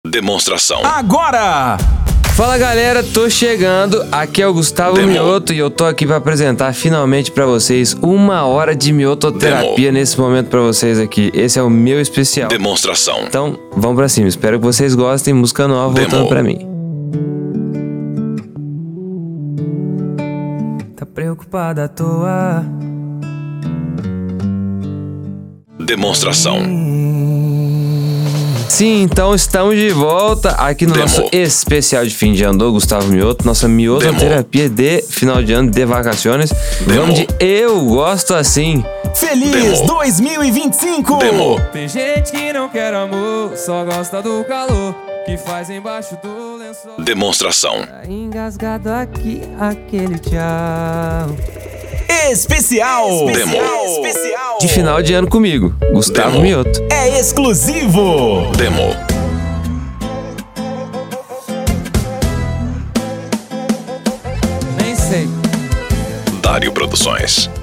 Demonstração. Agora! Fala galera, tô chegando, aqui é o Gustavo Mioto e eu tô aqui pra apresentar finalmente pra vocês 1 hora de miototerapia nesse momento pra vocês aqui. Esse é o meu especial. Demonstração. Então, vamos pra cima, espero que vocês gostem. Música nova voltando pra mim. Tá preocupada à toa? Demonstração. Sim, então estamos de volta aqui no nosso especial de fim de ano do Gustavo Mioto, nossa miototerapia de final de ano de vacaciones. Vamos de Eu Gosto Assim. Feliz 2025! Tem gente que não quer amor, só gosta do calor que faz embaixo do lençol. Demonstração. Tá engasgado aqui, aquele tchau. Especial! De final de ano comigo, Gustavo Mioto. É exclusivo! Demo. Nem sei. Dário Produções.